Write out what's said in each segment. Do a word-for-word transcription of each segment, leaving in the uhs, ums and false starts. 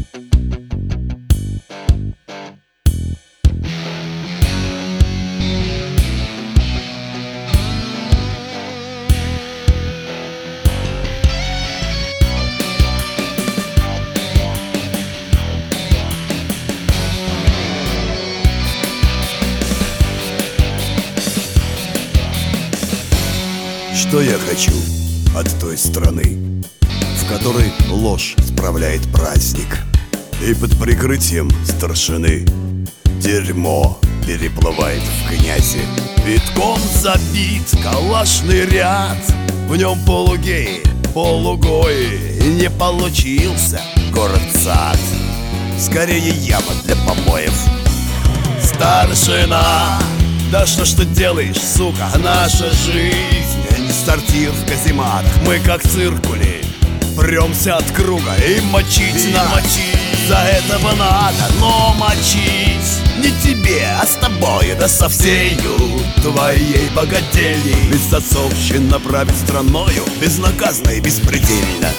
Что я хочу от той страны, в которой ложь справляет праздник, и под прикрытием старшины дерьмо переплывает в князи. Витком забит калашный ряд, в нем полугеи, полугои. Не получился город-сад, скорее яма для помоев. Старшина, да что ж ты делаешь, сука, наша жизнь не сортир в казематах. Мы как циркули, премся от круга и мочить и надо мочить. За этого надо, но мочить не тебе, а с тобой, да со всею твоей богадельней. Ведь отцовщина правит страною безнаказанно и беспредельно.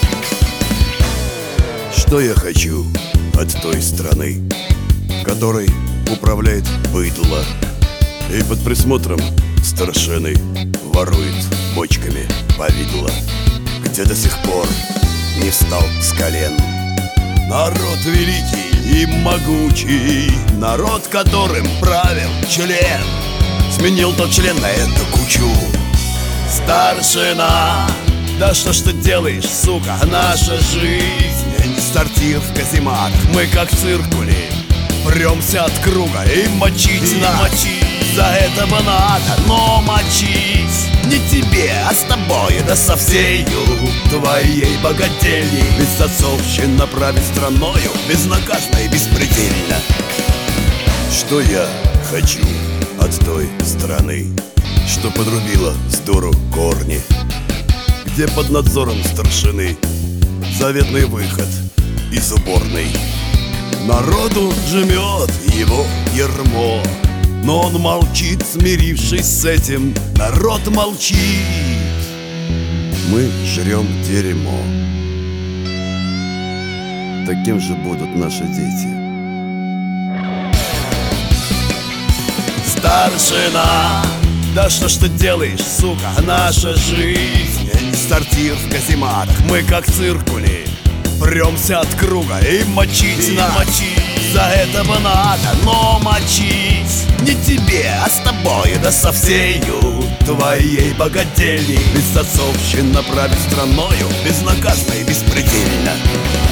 Что я хочу от той страны, которой управляет быдло, и под присмотром старшины ворует бочками повидло, где до сих пор не встал с колен народ великий и могучий, народ, которым правил член, сменил тот член на эту кучу. Старшина, да что ж ты делаешь, сука, наша жизнь не сортир в казематах. Мы как циркули, премся от круга и мочить и надо мочить. За этого надо, но мочить не тебе, а с тобой, да со всею твоей богадельней. Ведь отцовщина правит страною безнаказанно и беспредельно. Что я хочу от той страны, что подрубила с дуру корни, где под надзором старшины заветный выход из уборной. Народу жмет его ярмо, но он молчит, смирившись с этим. Народ молчит. Мы жрем дерьмо. Таким же будут наши дети. Старшина, да что ж ты делаешь, сука, наша жизнь не сортир в казематах. Мы как циркули, премся от круга и мочить и надо мочить. За этого надо, но мочить не тебе, а с тобой, да со всею твоей богадельней. Ведь отцовщина правит страною безнаказанно и беспредельно.